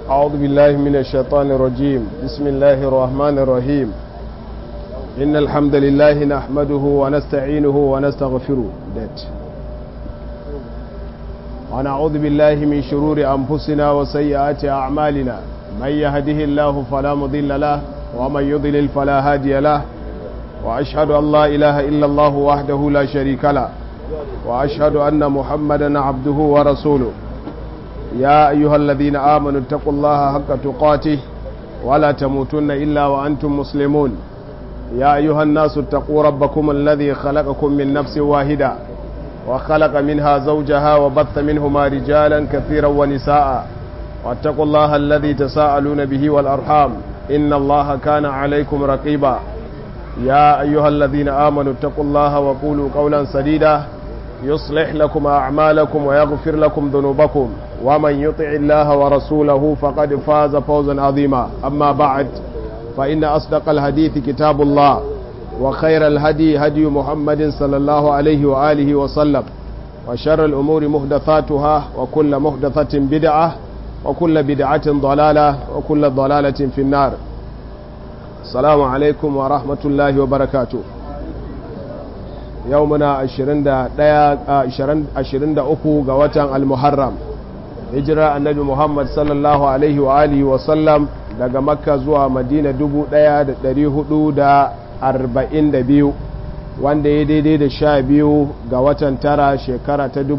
أعوذ بالله من الشيطان الرجيم. بسم الله الرحمن الرحيم. إن الحمد لله نحمده ونستعينه ونستغفره ونعوذ بالله من شرور أنفسنا وسيئات أعمالنا. من يهده الله فلا مضل له ومن يضلل فلا هادي له، وأشهد أن لا إله إلا الله وحده لا شريك له، وأشهد أن محمدا عبده ورسوله. يا أيها الذين آمنوا اتقوا الله حق تقاته ولا تموتن إلا وأنتم مسلمون. يا أيها الناس اتقوا ربكم الذي خلقكم من نفس واحدة وخلق منها زوجها وبث منهما رجالا كثيرا ونساء، واتقوا الله الذي تساءلون به والأرحام إن الله كان عليكم رقيبا. يا أيها الذين آمنوا اتقوا الله وقولوا قولا سديدا يصلح لكم أعمالكم ويغفر لكم ذنوبكم، ومن يطع الله ورسوله فقد فاز فوزا عظيما. أما بعد، فإن أصدق الحديث كتاب الله، وخير الهدي هدي محمد صلى الله عليه وآله وسلم، وشر الأمور محدثاتها، وكل محدثة بدعة، وكل بدعة ضلالة، وكل ضلالة في النار. السلام عليكم ورحمة الله وبركاته. يومنا 23 ga watan al-Muharram, hijira annabi Muhammad sallallahu alaihi wa alihi wa sallam daga Makka zuwa Madina 1442, wanda ya daidai da 12 ga watan tara shekara ta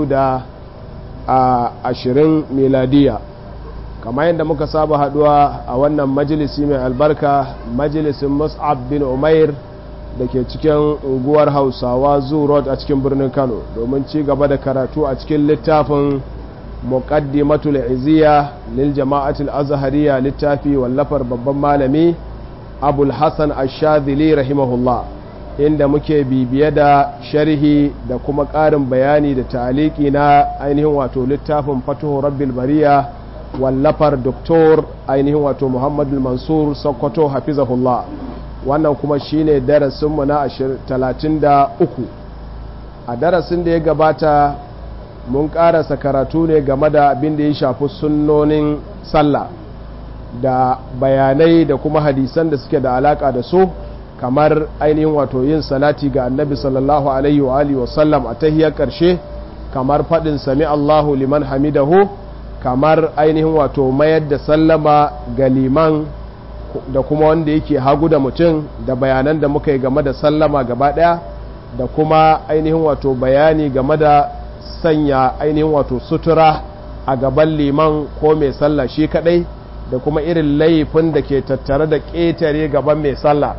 2020 miladiya. kamar yadda muka saba haduwa a wannan majalisi mai albarka, majalisin Mus'ab bin Umair da ke cikin unguwar Hausawa Zoo Road a cikin birnin Kano, domin ci gaba da karatu a cikin littafin Muqaddimatul Izziya lil Jama'atul Azhariyya, littafi wallafar babban malami Abul Hasan Ash-Shadhili rahimahullah, inda muke bibiye da sharhi da kuma ƙarin bayani da ta'aliki na ainihin wato littafin Fatuhu Rabbil Bariya wallafar Dr. ainihin wato Muhammadul Mansur Sokoto hafizahullah. Wannan kuma shine darasinmu na 33. A darasin da ya gabata mun karasa karatu ne game da abin da ya shafi sunnonin sallah da bayanai da kuma hadisan da suke da alaka da su, kamar ainihin wato yin salati ga annabi sallallahu alaihi wa alihi wa sallam a tahiyar karshe, kamar fadin sami Allahu liman hamidahu, kamar ainihin wato mayar da sallama ga liman da kuma wanda yake hagu da mutum, da bayanan da muka yi game da sallama gaba daya, da kuma ainihin wato bayani game da sanya ainihin wato sutura a gaban liman ko mai sallah shi kadai, da kuma irin laifin da ke tattare da ƙetare gaban mai sallah,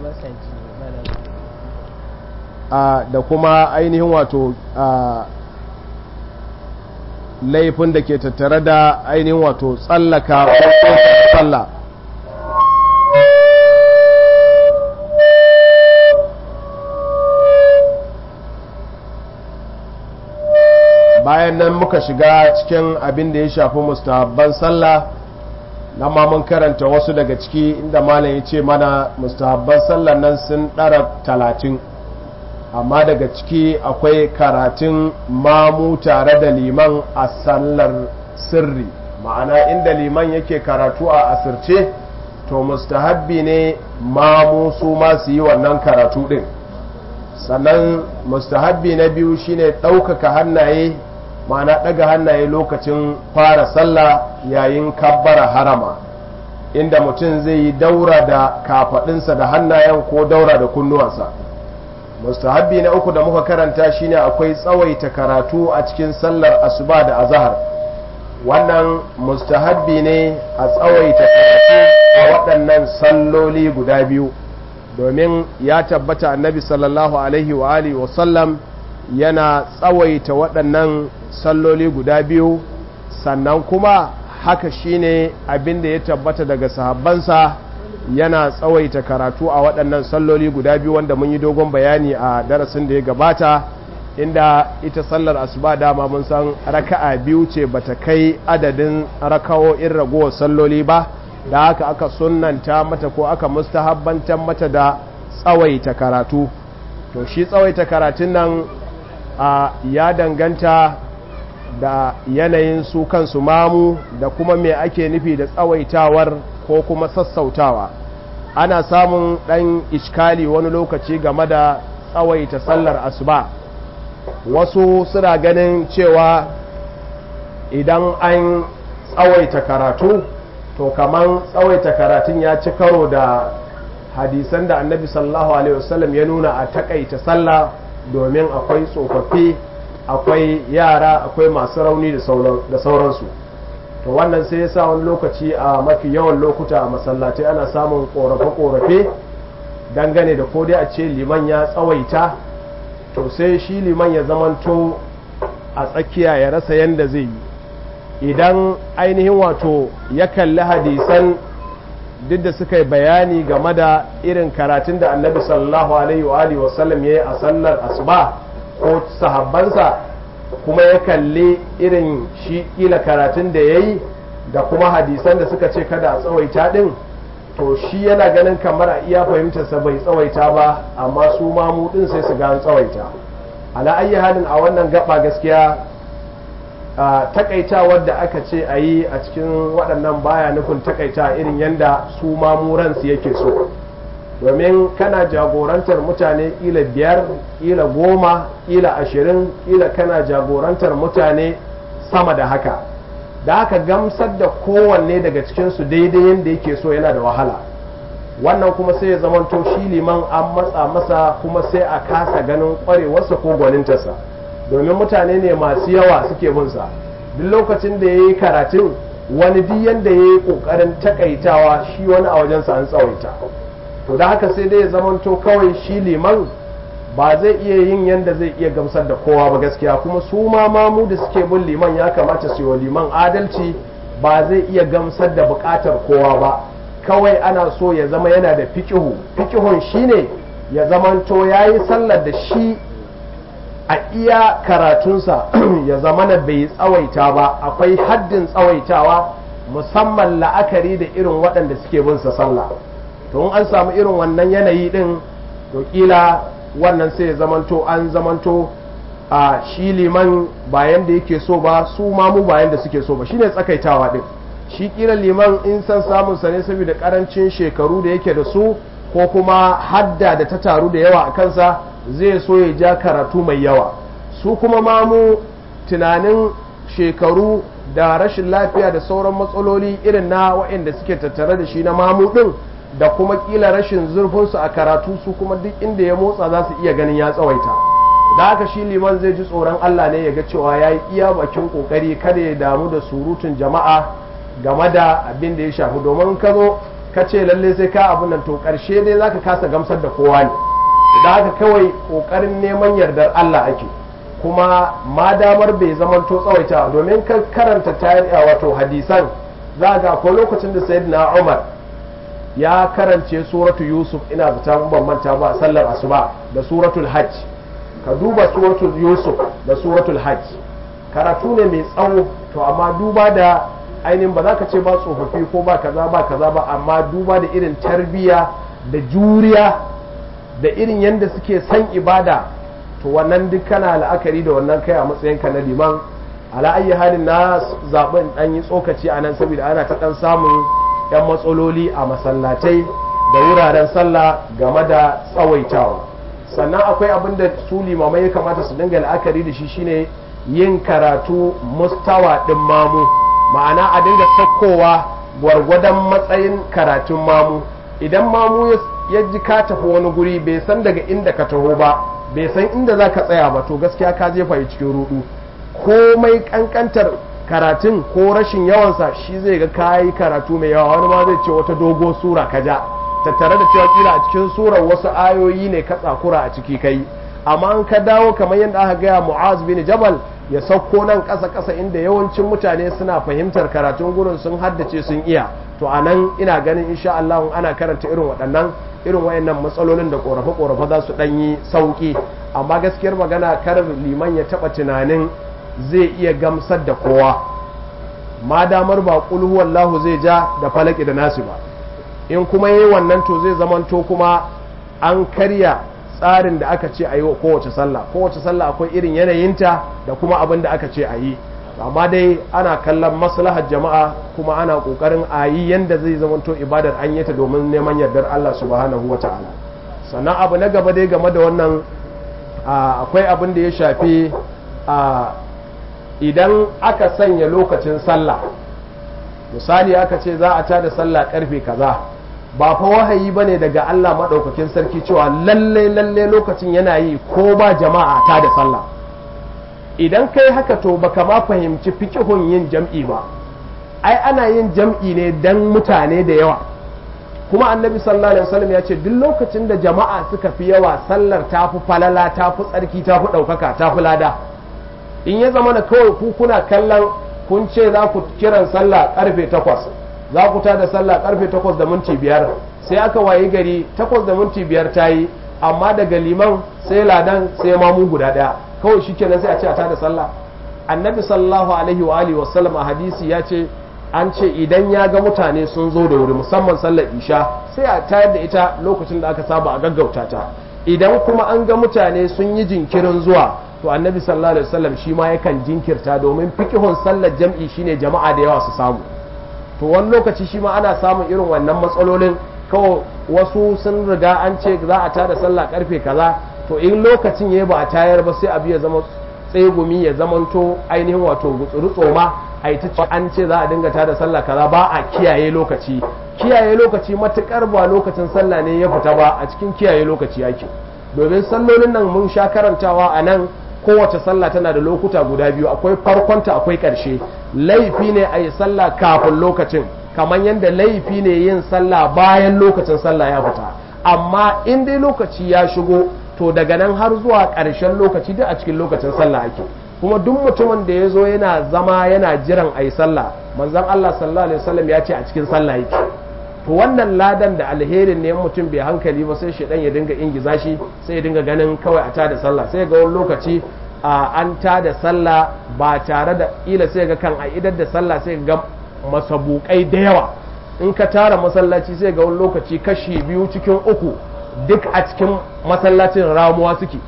da kuma ainihin wato laifin da ke tattare da ainihin wato tsallaka ko sallah. Bayan nan muka shiga cikin abin da ya shafi mustahabban sallah, na ma mun karanta wasu daga ciki, inda malam ya ce mana mustahabban sallah nan sun ɗara 30, amma daga ciki akwai karatun mamu tare da liman a sallar sirri, ma'ana inda liman yake karatu a asirce, to mustahabbi ne mamu su ma su yi wannan karatu ɗin. Sannan mustahabbi na biyu shine ɗaukaka hannaye, ma'ana ɗaga hannaye lokacin fara sallah yayin kabbara harama, inda mutum zai yi daura da kafaɗinsa da hannayen ko daura da kunnuwansa. Mustahabbi na uku da muka karanta shine akwai tsawaita karatu a cikin sallar asuba da azhar. Wannan mustahabbi ne a tsawaita karatu a waɗannan salloli guda biyu, domin ya tabbata annabi sallallahu alaihi wa alihi wa sallam yana tsawaita waɗannan salloli guda biyu. Sannan kuma haka shine abin da ya tabbata daga sahabbansa, yana tsawaita karatu a waɗannan salloli guda biyu, wanda mun yi dogon bayani a darasin da ya gabata, inda ita sallar asuba dama mun san raka'a biyu ce, bata kai adadin raka'o'in ragowar salloli ba, da haka aka sunnanta mata ko aka mustahabbantar mata da tsawaita karatu. To shi tsawaita karatun nan ya danganta da yanayin su kansu mamu da kuma me ake nufi da tsawaitawar ko kuma sassautawa. Ana samun ɗan iskali wani lokaci game da tsawaita sallar asuba. Wasu suna ganin cewa idan an tsawaita karatu to kaman tsawaita karatun ya ci karo da hadisan da annabi sallallahu alaihi wasallam ya nuna a takaita sallah, domin akwai tsofaffi, akwai yara, akwai masu rauni da sauransu. to wannan sai ya sa wani lokaci a mafi yawan lokuta a masallatai ana samun korafe-korafe dangane da ko dai a ce liman ya tsawaita, to sai shi liman ya zamanto a tsakiya ya rasa yanda zai yi. Idan ainihin wato ya kalli hadisan duk da suka yi bayani game da irin karatun da annabi sallallahu alaihi wa sallam ya yi a sallar asuba ko sahabbansa, kuma ya kalli irin shi kila karatun da ya yi da kuma hadisan da suka ce kada a tsawaita din, to shi yana ganin kamar a iya fahimtarsa bai tsawaita ba, amma su mamu din sai su ga an tsawaita. Ala ayyi halin a wannan gaba gaskiya takaitawar da aka ce a yi a cikin waɗannan baya nufin takaita irin yanda su mamuransu yake so, domin kana jagorantar mutane ƙila 5 ƙila 10 ƙila 20 ƙila kana jagorantar mutane sama da haka, da haka gamsar da kowanne daga cikinsu daidai yadda yake so yana da wahala. Wannan kuma sai ya zamanto shi liman an matsa masa, kuma sai a kasa ganin ƙwarewarsa ko gwanintarsa, domin mutane ne masu yawa suke binsa. Duk lokacin da ya yi karatun wani duk yadda ya yi ƙoƙarin takaitawa, shi wani a wajensa an tsawaita. To da haka sai dai ya zamanto kawai shi liman ba zai iya yin yadda zai iya gamsar da kowa ba gaskiya, kuma su ma mamu da suke bin liman ya kamata su yi wa liman adalci, ba zai iya gamsar da buƙatar kowa ba. Kawai ana so ya zama yana da fikihun shine ya zamanto ya yi sallar da shi a iya karatunsa ya zama na bai tsawaita ba, akwai haddin tsawaitawa, musamman la'akari da irin waɗanda suke bin sa sallah. To in an samu irin wannan yanayi din, to kila wannan sai ya zamanto an zamanto a shi liman bayan da yake so ba, su mamu bayan da suke so ba, shine tsakaitawa din. Shi kila liman in san samun sa ne saboda karancin shekaru da yake da su, ko kuma hadda da ta taru da yawa a kansa, zai so ya ja karatu mai yawa. Su kuma mamu tunanin shekaru da rashin lafiya da sauran matsaloli irin na waɗanda suke tattare da shi na mamu ɗin, da kuma ƙila rashin zurfinsu a karatu, su kuma duk inda ya motsa za su iya ganin ya tsawaita. Da haka shi liman zai ji tsoron Allah ne ya ga cewa ya yi iya bakin ƙoƙari kada ya damu da surutun jama'a game da abin da ya shafi, domin ka zo ka ce lalle sai ka abin nan, to ƙarshe dai za ka kasa gamsar da kowa ne. Da haka kawai ƙoƙarin neman yardar Allah ake, kuma ma damar bai zaman to tsawaita, domin ka karanta wato hadisan za ga akwai lokacin da sayyidina Umar ya karance suratu Yusuf, ina zata ban manta ba, sallar asuba da suratul hajj. Ka duba suratul Yusuf da suratul hajj, karatu ne mai tsawo, to amma duba da ainihin ba za ka ce ba tsofaffi ko ba kaza ba, amma duba da irin tarbiya da juriya da irin yadda suke san ibada, to wannan duk kana la'akari da wannan kai a matsayinka na liman. Ala ayyi halin na zaɓen ɗan yi tsokaci a nan saboda ana ta ɗan samun 'yan matsaloli a masallatai da wuraren sallah game da tsawaitawa. Sannan akwai abin da su limamai ya kamata su dinga la'akari da shi, shine yin karatu mustawa ɗin mamu, ma'ana a dinga sakkowa gwargwadon matsayin karatun mamu. Idan mamu ya ji ka tafi wani guri bai san daga inda ka taho ba, bai san inda za ka tsaya ba, to gaskiya ka jefa cikin rudu. Komai kankantar karatun ko rashin yawansa shi zai ga kayi karatu mai yawa, wani ma zai ce wata dogo sura ka ja, tattare da cewa kila a cikin surar wasu ayoyi ne ka tsakura a ciki kai. Amma an ka dawo kamar yadda aka gaya Mu'az bin Jabal ya sauko nan ƙasa inda yawancin mutane suna fahimtar karatun gurin, sun haddace sun iya, to a nan ina ganin insha Allah ana karanta irin wayannan matsalolin da ƙorafe-ƙorafe za su ɗanyi sauƙi. Amma gaskiyar magana, kar liman ya taɓa tunanin zai iya gamsar da kowa, ma damar ba qul huwallahu zai ja da falaki da nasi ba. In kuma yayi wannan, to zai zamanto kuma an karya tsarin da aka ce a yi wa kowace sallah akwai irin yanayinta da kuma abin da aka ce a yi. amma dai ana kallon maslahar jama'a kuma ana kokarin a yi yanda zai zamanto ibadar an yi ta domin neman yardar Allah subhanahu wata'ala. Sannan abu na gaba dai game da wannan akwai abin da ya shafi idan aka sanya lokacin sallah, misali aka ce za a tada sallah karfe kaza, ba fa wahayi bane daga Allah madaukakin sarki cewa lalle lokacin yana yi ko ba jama'a ta da sallah. Idan kai haka to baka ma fahimci fiqhun yin jam'i ba. Ai ana yin jam'i ne dan mutane da yawa, kuma annabi sallallahu alaihi wasallam ya ce duk lokacin da jama'a suka fi yawa sallar ta fi falala, ta fi tsarki, ta fi ɗaukaka, ta fi lada. In ya zama na kawai ku kuna kallon kun ce za ku kiran sallah karfe 8, za ku tada sallah karfe 8 da minti 5, sai aka wayi gari 8 da minti 5 ta yi, amma daga liman sai ladan sai mamu guda daya, kawai shi kenan sai a ce a tada sallah. Annabi sallallahu alaihi wa alihi wasallam a hadisi ya ce an ce idan ya ga mutane sun zo da wuri musamman sallar isha sai a tayar da ita lokacin da aka saba a gaggauta ta. Idan kuma an ga mutane sun yi jinkirin zuwa to annabi sallallahu alaihi wasallam shi ma yakan jinkirta, domin fiqhun sallar jam'i shine jama'a da yawa su samu. To wani lokaci shi ma ana samun irin wannan matsalolin, kawai wasu sun riga an ce za a tada sallah karfe kaza, to in lokacin yayi ba a tayar ba sai abu ya zama tsegumi, ya zamanto ainihin wato gutsuru-tsoma, a yi ta an ce za a dinga tada sallah kaza, ba a kiyaye lokaci. Kiyaye lokaci matukar ba lokacin sallah ne ya fita ba, a cikin kiyaye lokaci yake. Domin sallolin nan mun sha karantawa a nan, kowace sallah tana da lokuta guda biyu, akwai farkonta akwai ƙarshe. Laifi ne a yi sallah kafin lokacin, kamar yadda laifi ne yin sallah bayan lokacin sallah ya fita. Amma in dai lokaci ya shigo to daga nan har zuwa ƙarshen lokaci duk a cikin lokacin sallah ake. Kuma duk mutumin da ya zo yana zama yana jiran a yi sallah, manzon Allah sallallahu alaihi wasallam ya ce a cikin sallah yake. To wannan ladan da alherin ne mutum bai hankali ba sai shedan ya dinga ingiza shi, sai ya dinga ganin kawai a tada sallah, sai ga wani lokaci an tada sallah ba tare da ila, sai ga kan a idar da sallah sai ga masabukai da yawa. In ka tara masallaci sai ga wani lokaci kashi 2 cikin 3 duk a cikin masallacin ramuwa suke,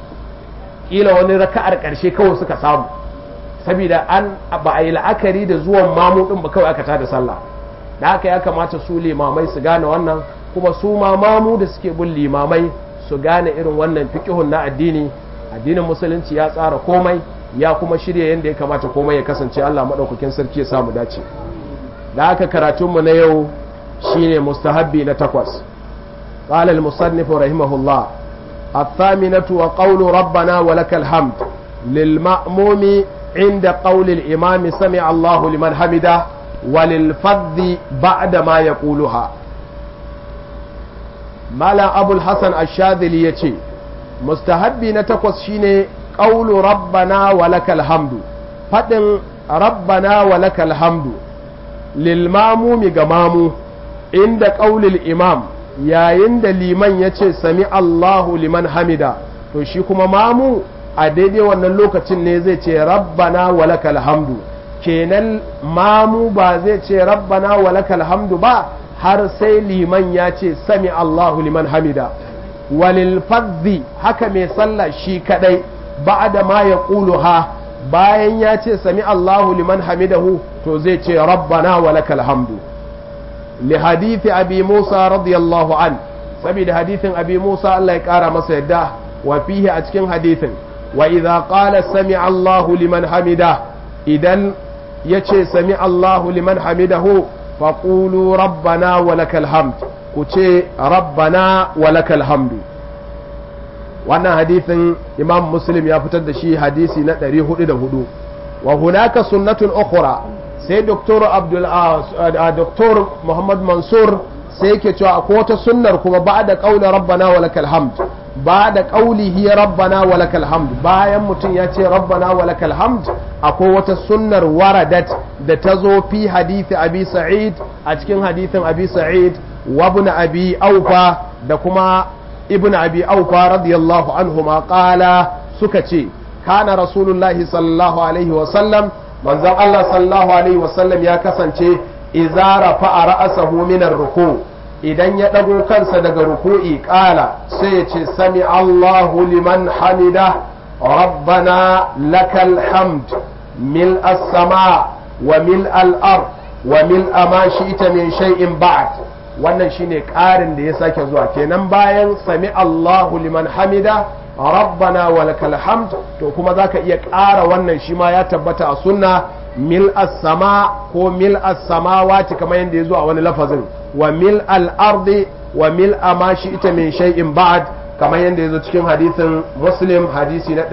ila wani raka'ar karshe kawai suka samu, saboda ba a yi la'akari da zuwan mamu din ba, kawai aka tada sallah. Da haka ya kamata su limamai su gane wannan, kuma su mamu da suke bin limamai su gane irin wannan fiqhun na addini. Addinin musulunci ya tsara komai, ya kuma shirya yadda ya kamata komai ya kasance. Allah madaukakin sarki ya samu dace. Da haka karatunmu na yau shine mustahabbi na 8. قال المصنف رحمه الله: الثامنة وقول ربنا ولك الحمد للمأموم عند قول الإمام سمع الله لمن حمده وللفظ بعد ما يقولها. مالا أبو الحسن الشاذلي يتي مستحبي نتقص شيني قول ربنا ولك الحمد، فدن ربنا ولك الحمد للماموم غمامو عند قول الإمام، yayin da liman ya ce sami Allahu liman hamida, to shi kuma mamu a daidai wannan lokacin ne zai ce rabbana walakal hamdu. Kenan mamu ba zai ce rabbana walakal hamdu ba har sai liman ya ce sami Allahu liman hamida. Walil fadhi, haka mai sallah shi kadai ba'da ma ya ha, bayan ya ce sami Allahu liman hamidahu to zai ce rabbana walakal hamdu. لحديث أبي موسى رضي الله عنه، سبيل حديث أبي موسى الله يقارى مسيده، وفيه أتكن حديث وإذا قال سمع الله لمن حمده، إذن يتشي سمع الله لمن حمده فقولوا ربنا ولك الحمد، كتشي ربنا ولك الحمد. وانا حديث إمام مسلم يفتد شي حديثي نتريه لدهدو. وهناك سنة أخرى، sai doktor Muhammad Mansur sai yake cewa akwai wata sunnar kuma ba da ƙaunar rabbana wa lakal hamd, ba da ƙaulihi rabbana wa lakal hamd, bayan mutum ya ce rabbana wa lakal hamd akwai wata sunnar waradat da ta zo fi hadithi abi sa'id, a cikin hadithin abi sa'id wa ibn abi aufa da kuma ibn abi aufa radiyallahu anhuma qala, suka ce kana rasulullahi sallallahu alaihi wa sallam, manzon Allah sallallahu alaihi wasallam ya kasance idza rafa'a ra'sahu min ar-ruku', idan ya dago kansa daga ruku'i qala sai ya ce sami Allahu liman hamida rabbana lakal hamd mil as-sama wa mil al-ard wa mil ma shi'ta min shay'in ba'd. wannan shine ƙarin da ya sake zuwa kenan bayan sami Allahu liman hamida rabbana wa lakal hamd to kuma zaka iya ƙara wannan shi ma ya tabbata a sunna mil as-sama ko mil as-samawati kamar yadda ya zo a wani lafazin wa mil al-ardi wa mil ma shi'ta min shay'in ba'd kamar yadda ya zo cikin hadisin Muslim hadisi na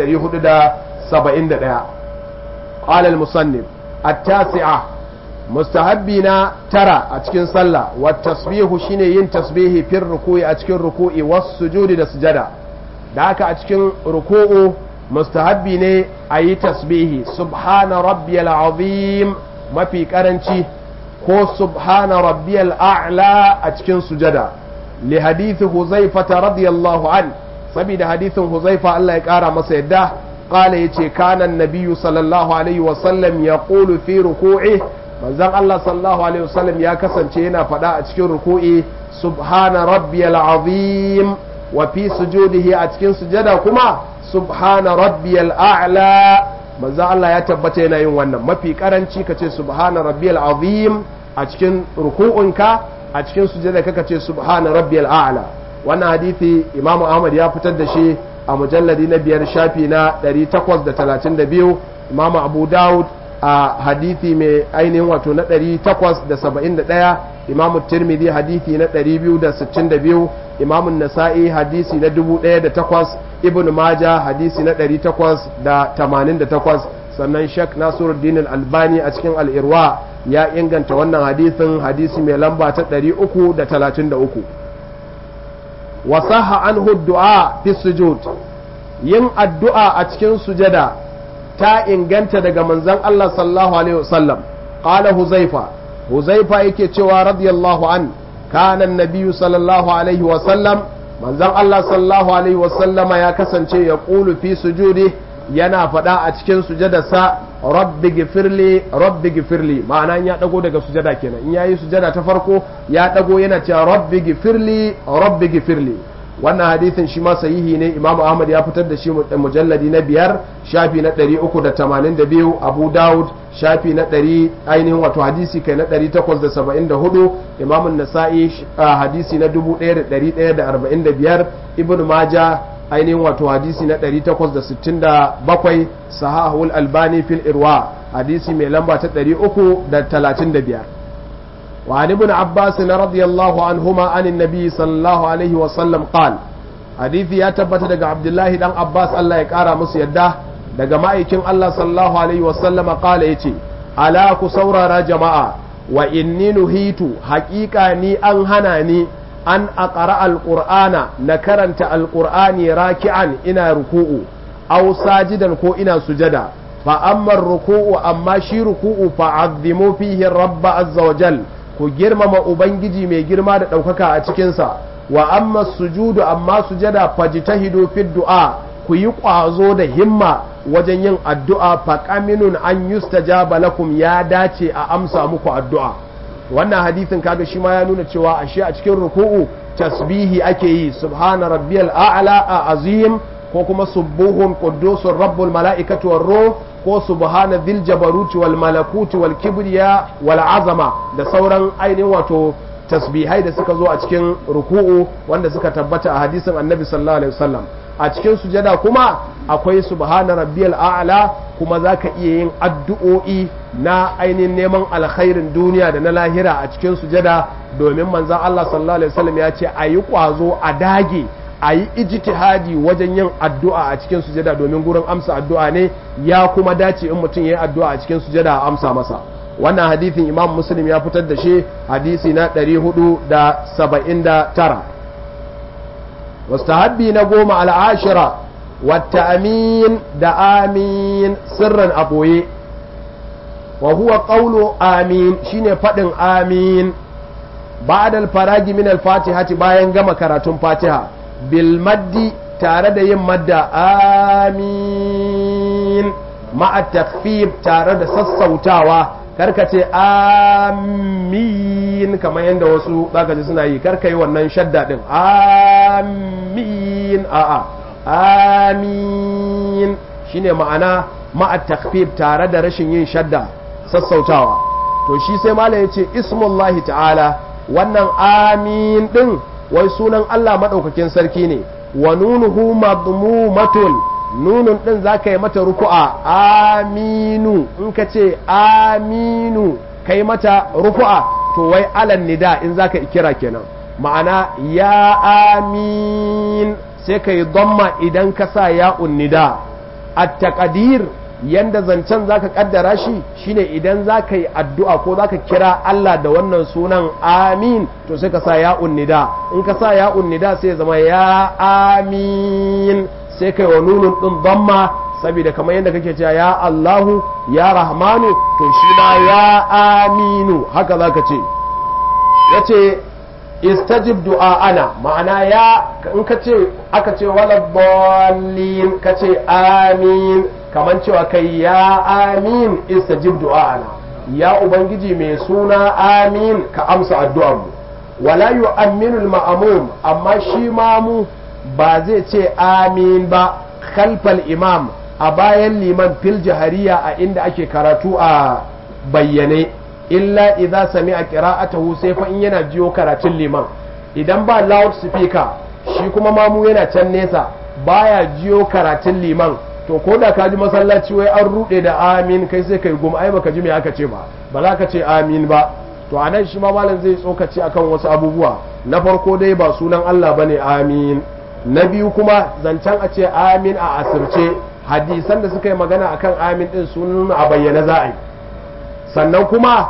471. qala al-musannif at-tasi'a mustahabbina tara a cikin sallah wa tasbihu shine yin tasbihi fir ruku'i a cikin ruku'i was sujudi da sujada da haka a cikin ruku'u mustahabbi ne a yi tasbihi subhana rabbiyal azim mafi karanci ko subhana rabbiyal a'la a cikin sujada li hadithi huzaifa radiyallahu an saboda hadithin huzaifa Allah ya kara masa yadda qala yace kana annabiyyu sallallahu alaihi wa sallam yaqulu fi ruku'i manzon Allah sallallahu alaihi wa sallam ya kasance yana faɗa a cikin ruku'i subhana rabbiyal azim wa fi sujudihi a cikin sujada kuma subhana rabbiyal a'la manzo Allah ya tabbata yana yin wannan mafi karanci kace subhana rabbiyal azim a cikin ruku'unka a cikin sujada kaka ce subhana rabbiyal a'la wannan hadisi Imam Ahmad ya fitar da shi a mujalladi na 5 shafi na 832 Imam Abu Dawud a hadisi mai ainihin wato na 871 Imam Tirmidhi hadisi na 262 Imam Nasa'i hadisi na 1008 Ibn Majah hadisi na 888 sannan Sheikh Nasiruddin Al-Albani a cikin Al-Irwa ya inganta wannan hadisin hadisi mai lamba ta 333 wa sahha anhu du'a fi sujud yin addu'a a cikin sujada ta inganta daga manzon Allah sallallahu alaihi wasallam qala Huzaifa yake cewa radiyallahu an kana an-nabiy sallallahu alaihi wasallam manzon Allah sallallahu alaihi wasallam ya kasance ya qulu fi sujudi yana faɗa a cikin sujadarsa rabbi gifirli ma'ana ya dago daga sujada kenan in yayi sujada ta farko ya dago yana cewa rabbi gifirli wannan hadisin shi ma sahihi ne Imam Ahmad ya fitar da shi mujalladi na 5 shafi na 382 Abu Dawud shafi na 100 ainihin wato hadisi kai na 874 Imam An-Nasa'i hadisi na 1145 Ibn Majah ainihin wato hadisi na 867 Sahahul Albani fil Irwa hadisi mai lamba ta 335 وعن ابن عباس رضي الله عنهما عن النبي صلى الله عليه وسلم قال حديث يا تبت دغ عبد الله دان عباس الله يقرا musu yadda daga ma'aikin Allah sallallahu alaihi wasallam qala yace ala ku saurara jama'a wa inni nuhitu haqiqa ni an hana ni an aqra alqur'ana na karanta alqur'ani raki'an ina ruku'u aw sajidan ko ina sujada fa amma ruku'u amma shi ruku'u fa'azzimu fihi rabb azza wa jalla ku girmama ubangiji mai girma da ɗaukaka a cikinsa wa amma sujudu amma sujada fajtahidu fi du'a ku yi ƙwazo da himma wajen yin addu'a faqaminun an yustajaba lakum ya dace a amsa muku addu'a wannan hadisin kaga shi ma ya nuna cewa ashe a cikin ruku'u tasbihi ake yi subhana rabbiyal a'la azim ko kuma subuhun quddusur rabbul mala'ikatu war ruh ko subhana dhil jabaruti wal malakuti wal kibriya wal azama da sauran ainihin wato tasbihai da suka zo a cikin ruku'u wanda suka tabbata a hadisin annabi sallallahu alaihi wasallam a cikin sujada kuma akwai subhana rabbiyal a'la kuma zaka iya yin addu'o'i na ainihin neman alkhairin duniya da na lahira a cikin sujada domin manzon Allah sallallahu alaihi wasallam ya ce ayi kwazo a dage a yi ijtihadi wajen yin addu'a a cikin sujada domin gurin amsa addu'a ne ya kuma dace in mutum ya yi addu'a a cikin sujada a amsa masa wannan hadithin Imam Muslim ya fitar da shi hadisi na 479 wastahabbi na 10 al'ashira wata amin da amin sirran a ɓoye wa huwa qawlu amin shine faɗin amin ba'da al-faragi min al-fatihati bayan gama karatun fatiha bilmaddi tare da yin madda amin ma'a takfif tare da sassautawa karkace amin kamar yadda wasu zaka ji suna yi karka yi wannan shadda din amin a'a amin shine ma'ana ma'a takfif tare da rashin yin shadda sassautawa. to shi sai malam ya ce ismullahi ta'ala, wannan amin din wai sunan Allah madaukakin sarki ne, wa nunuhu madmumatun, nunun din zaka yi mata rufu'a, aminu in ka ce aminu kai mata rufu'a to wai alan nida in zaka kira kenan, ma'ana ya amin sai ka yi dhamma idan ka sa ya'un nida. at-taqdir yanda zancen zaka kaddara shi shine idan zaka yi addu'a ko zaka kira Allah da wannan sunan amin to sai ka sa ya'un nida, in ka sa ya'un nida sai ya zama ya amin sai kai wa nunun din dhamma, saboda kamar yadda kake cewa ya Allahu ya Rahmanu to shi ma ya aminu haka zaka ce. yace istajib du'a'ana, ma'ana ya in ka ce aka ce wala dallin ka ce amin kaman cewa kai ya amin istajib du'a'ana, ya ubangiji mai suna amin ka amsa addu'ar mu. wala yu'minu al-ma'mum, amma shi mamu ba zai ce amin ba khalfal imam a bayan liman fil jahariya a inda ake karatu a bayyane, illa idza sami'a qira'atahu sai fa in yana jiyo karatun liman. idan ba loud speaker shi kuma mamu yana can nesa baya jiyo karatun liman, to ko da ka ji masallaci wai an rude da amin kai sai kai gum ai baka ji me aka ce ba za ka ce amin ba. to anan shi ma malam zai tsokaci akan wasu abubuwa. na farko dai ba sunan Allah bane amin, na biyu kuma zancen a ce amin a asirce, hadisan da suka yi magana akan amin din sunan a bayyana za a yi. sannan kuma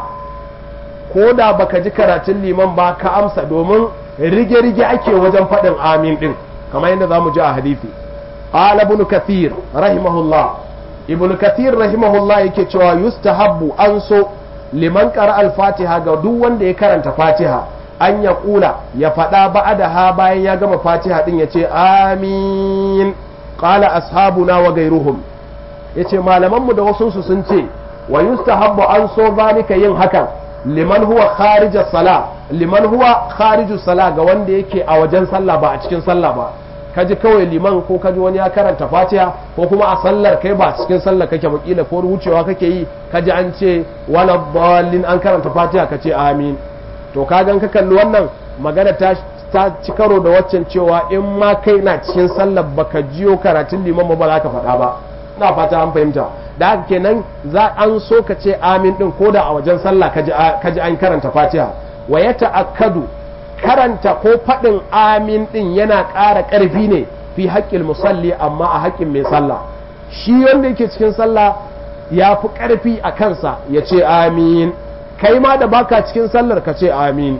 ko da baka ji karatun liman ba ka amsa, domin rige-rige ake wajen faɗin amin din kamar yadda za mu ji a hadisi. qala ibn kathir rahimahullah, ibn kathir rahimahullah yake cewa yustahabbu an so liman qara al-fatiha ga duk wanda ya karanta fatiha an ya kula ya faɗa ba'adaha bayan ya gama fatiha din ya ce amin. qala ashabuna wa gairuhum, yace malamanmu da wasu su sun ce wa yustahabbu an so zalika yin hakan liman huwa kharija sala, liman huwa khariju sala ga wanda yake a wajen sallah ba a cikin sallah ba. kaji kawai liman ko kaji wani ya karanta fatiha ko kuma a sallar kai ba cikin sallar kake bakila ko wucewa kake yi kaji an ce wala dallin an karanta fatiha kace amin. to kagan ka kalli wannan magana ta ci karo da waccan cewa in ma kai na cikin sallar baka jiyo karatun liman ba za ka faɗa ba. ina fata an fahimta. da haka kenan za an so ka ce amin din koda a wajen sallah kaji an karanta fatiha. wa ya ta'akkadu karanta ko faɗin amin din yana ƙara ƙarfi ne fi haƙƙin musalli, amma a haƙƙin mai sallah shi wanda yake cikin sallah ya fi ƙarfi a kansa ya ce amin, kai ma da baka cikin sallar ka ce amin.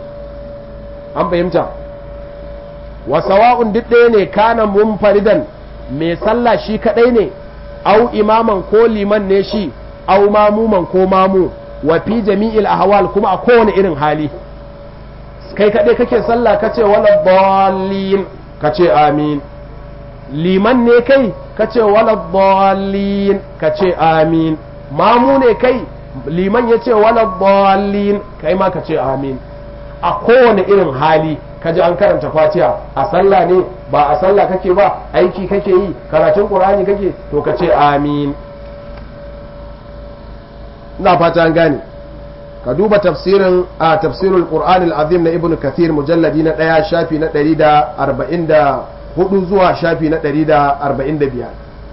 an fahimta. wa sawa'un duk ɗaya ne kana munfaridan mai sallah shi kaɗai ne, au imaman ko liman ne shi, au mamuman ko mamu, wa fi jami'il ahwal kuma a kowane irin hali. kai kaɗai kake sallah kace wala dallin kace amin, liman ne kai kace wala dallin kace amin, mamu ne kai liman yace wala dallin kai ma kace amin. a kowane irin hali kaji an karanta fatiha, a sallah ne ba a sallah kake ba, aiki kake yi, karatun qur'ani kake, to kace amin. ina fata an gane. ka duba tafsirul qur'an al-azim na ibnu kathir mujalladi na 1 shafi na 144 zuwa shafi na 145.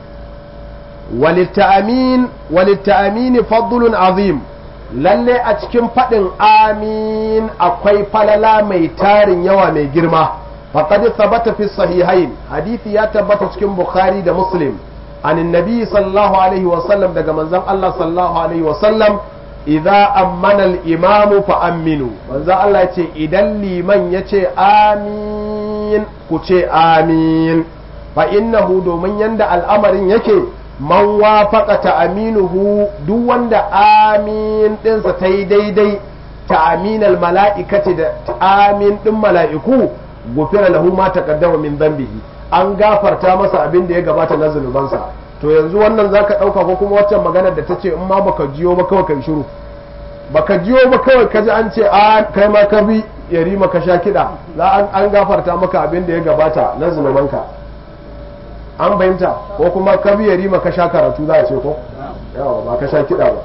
walitta'amin fadlun azim, lalle a cikin faɗin amin akwai falala mai tarin yawa mai girma. faqad thabata fi sahihain, hadisi ya tabbata cikin bukhari da muslim an annabi sallallahu alaihi wa sallam, daga manzon Allah sallallahu alaihi wa sallam, idza ammana al-imamu fa aminu, manzon Allah yace idan liman yace amin ku ce amin. fa innahu, domin yanda al'amarin yake, man wafaqa ta'aminuhu, duk wanda amin ɗinsa ta yi daidai ta'aminal mala'ikati da amin ɗin mala'iku, gufira lahu ma taqaddama min dhanbihi, an gafarta masa abin da ya gabata na zunubansa. to yanzu wannan zaka ɗauka ko kuma waccan magana da ta ce in ma baka jiyo ba kawai kai shiru, baka jiyo ba kawai kaji an ce kai ma ka bi yari maka sha kiɗa, an gafarta maka abin da ya gabata na zunubanka. an fahimta. ko kuma ka bi yari maka sha karatu za a ce ko yawa ba ka sha kiɗa ba.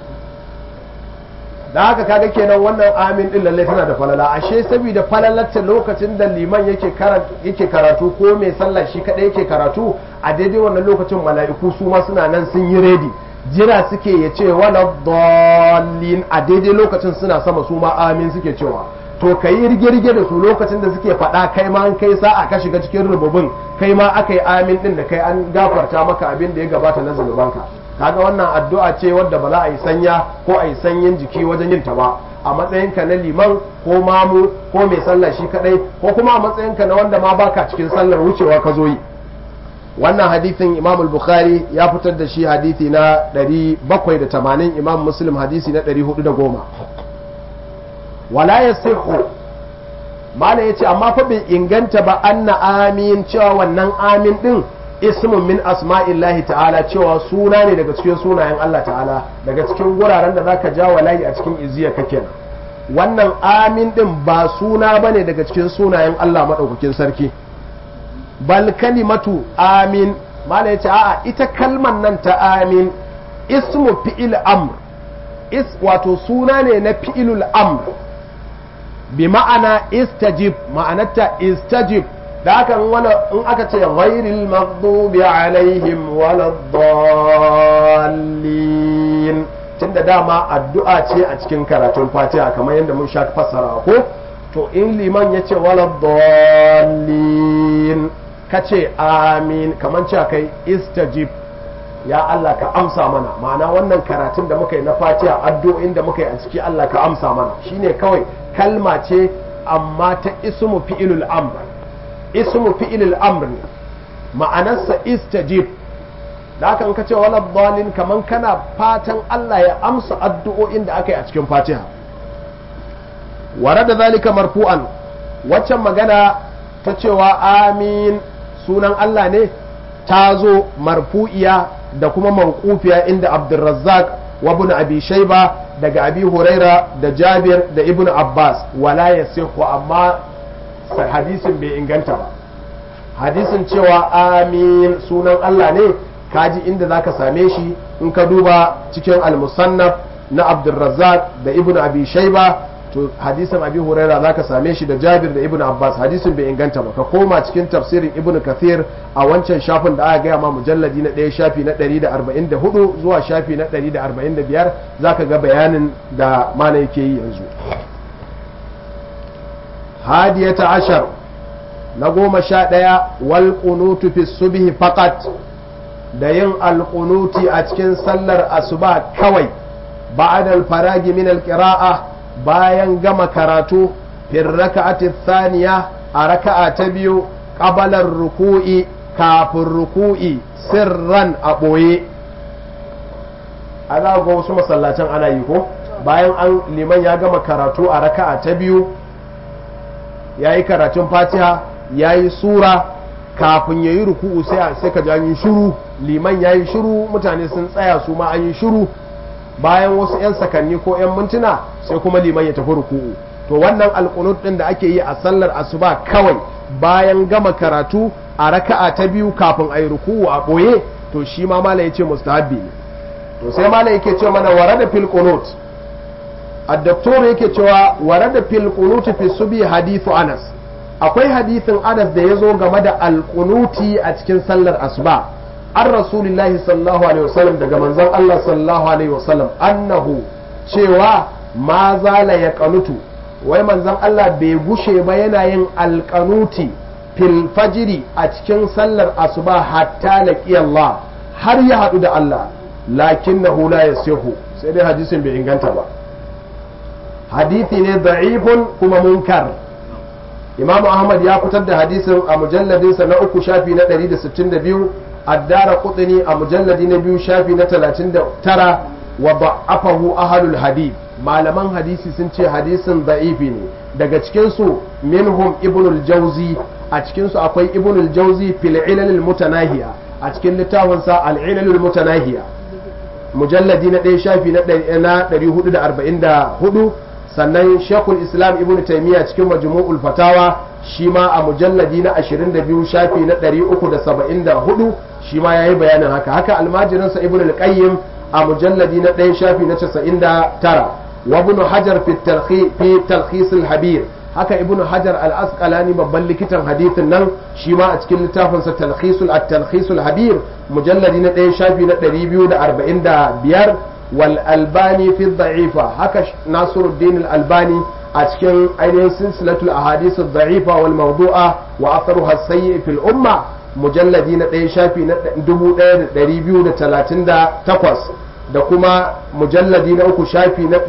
da haka kaga kenan wannan amin din lalle tana da falala, ashe saboda falalarta lokacin da liman yake karatu ko mai sallah shi kadai yake karatu a daidai wannan lokacin mala'iku su ma suna nan sun yi ready jira suke ya ce wala dallin, a daidai lokacin suna sama su ma amin suke cewa. to ka yi rige-rige da su lokacin da suke faɗa kai ma kai sa'a ka shiga cikin rububin kai ma aka yi amin din da kai an gafarta maka abin da ya gabata na zunubanka. kaga wannan addu'a ce wadda ba za a yi sanya ko a yi sanyin jiki wajen yin ta ba a matsayinka na liman ko mamu ko mai sallah shi kadai ko kuma a matsayinka na wanda ma baka cikin sallar wucewa ka zo yi. wannan hadithin Imam al-Bukhari ya fitar da shi hadithi na 780, Imam Muslim hadisi na 410. wala yasihu mala yace amma fa bai inganta ba anna amin cewa wannan amin din ismun min asma'illahi ta'ala cewa suna ne daga cikin sunayen Allah ta'ala, daga cikin guraren da zaka ja walayi a cikin iziya kake nan. wannan amin din ba suna bane daga cikin sunayen Allah madaukakin sarki, bal kalimatu amin mala yace a'a ita kalman nan ta amin ismu fi'il amr, wato suna ne na fi'ilul amr bi ma'ana istajib, ma'anarta istajib. da haka in aka ce ghairil maghdubi alaihim waladdallin, tunda dama addu'a ce a cikin karatun Fatiha kamar yadda mun sha fassara ko, to in liman ya ce waladdallin ka ce amin kamar cewa kai istajib, ya Allah ka amsa mana, ma'ana wannan karatun da muka yi na Fatiha addu'o'in da muka yi a ciki Allah ka amsa mana, shine kawai kalma ce amma ta ismu fi'ilul amr. ismu fi'ilul amr ne ma'anarsa istajib. da haka in ka ce wala dhalin kaman kana fatan Allah ya amsa addu'o'in da aka yi a cikin Fatiha. warada zalika marfu'an, waccan magana ta cewa amin sunan Allah ne ta zo marfu'iya da kuma mawqufiya inda Abdurrazzaq wa ibn Abi Shayba daga Abi Huraira da Jabir da Ibn Abbas. wala yasihu, amma hadisin bai inganta ba. hadisin cewa amin sunan Allah ne kaji inda zaka same shi in ka duba cikin al-musannaf na Abdurrazzaq da Ibn Abi Shayba, to hadisin Abi Huraira zaka same shi da Jabir da Ibn Abbas. hadisin bai inganta ba, ka koma cikin tafsirin Ibn Kathir a wancan shafin da aka gaya ma mujalladi na 1 shafi na 144 zuwa shafi na 145 zaka ga bayanin da mana yake yi yanzu. hadiyata ashar na 11 wal qunutu fi subhi faqat, da yin alqunuti a cikin sallar asuba kawai, ba'da al-faragi min al-qira'a, bayan gama karatu, fi raka'ati thaniya a raka'a ta biyu, qabala ruku'i kafin ruku'i, sirran a boye. ana ga wasu masallacin ana yi ko bayan an liman ya gama karatu a raka'a ta biyu, ya yi karatun Fatiha, ya yi sura, kafin ya yi ruku'u sai ka ji an yi shuru, liman ya yi shuru, mutane sun tsaya su ma an yi shuru, bayan wasu 'yan sakanni ko 'yan mintuna sai kuma liman ya tafi ruku'u. to wannan alqunut din da ake yi a sallar asuba kawai bayan gama karatu a raka'a ta biyu kafin a yi ruku'u a boye, to shi ma mala yace mustahabbi ne. to sai mala yake cewa mana warada fil qunut, ad-doktor yake cewa warada fil qunut fi subhi hadithu Anas, akwai hadithin Anas da yazo game da alqunuti a cikin sallar asuba an rasulillahi sallallahu alaihi wasallam, daga manzon Allah sallallahu alaihi wasallam, annahu cewa ma zala ya qanutu, wai manzon Allah bai gushe ba yana yin alqanuti fil fajri a cikin sallar asuba hatta laqi Allah, har ya hadu da Allah, lakinnahu la yasihu, sai dai hadisin bai inganta ba, hadisi ne da'ifun kuma munkar. Imam Ahmad ya fitar da hadisin a mujalladinsa na 3 shafi na 162, Ad-Daraqutni a mujalladi na 2 shafi na 39, wa da'afahu ahlul hadith, malaman hadisi sun ce hadisin da'ifi ne. daga cikin su minhum Ibnul Jawzi, a cikin su akwai Ibnul Jawzi fil ilal al-mutanahiya, a cikin littafin sa al-ilal al-mutanahiya mujalladi na 1 shafi na 444, sannan Sheikhul Islam Ibn Taymiyyah cikin Majmu'ul Fatawa shi ma a mujalladi na 22 shafi na 374 shi ma yayi bayanin haka. haka almajirinsa Ibn al-Qayyim a mujalladi na 1 shafi na 99 wa ibn hajar fi talkhis al-habir haka ibn hajar al-asqalani babban likitan hadithin nan shi ma a cikin littafinsa talkhis al-habir mujalladi na 1 shafi na 245 wal albani fi dha'ifa haka nasiruddin al-albani a cikin ainihin silsilatul ahadith ad-da'ifa wal mawdu'a wa atharuha as-sayyi fil umma mujalladi na 1 shafi na 1238 da kuma mujalladi na 3 shafi na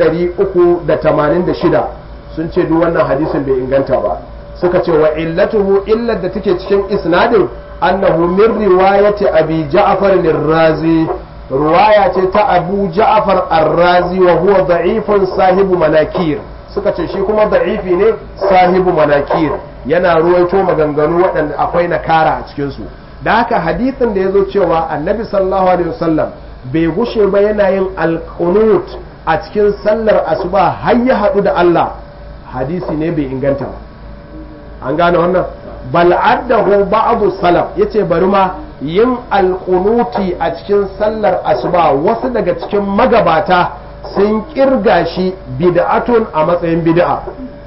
386 sun ce duk wannan hadisin bai inganta ba suka ce wa illatuhu illar da take cikin isnadin annahu min riwayati abi ja'far ar-razi riwaya ce ta abu ja'far ar-razi wa huwa da'ifun sahibu manakir suka ce shi kuma da'ifi ne sahibu manakir yana ruwaito maganganu waɗanda akwai nakara a cikin su da haka hadisin da yazo cewa annabi sallallahu alaihi wasallam bai gushe ba yana yin alqunut a cikin sallar asuba har ya haɗu da Allah hadisi ne bai inganta ba an gane wannan bal addahu ba'd salaf yace bari ma yin alqunuti a cikin sallar asuba wasu daga cikin magabata sun kirga shi bid'atun a matsayin bid'a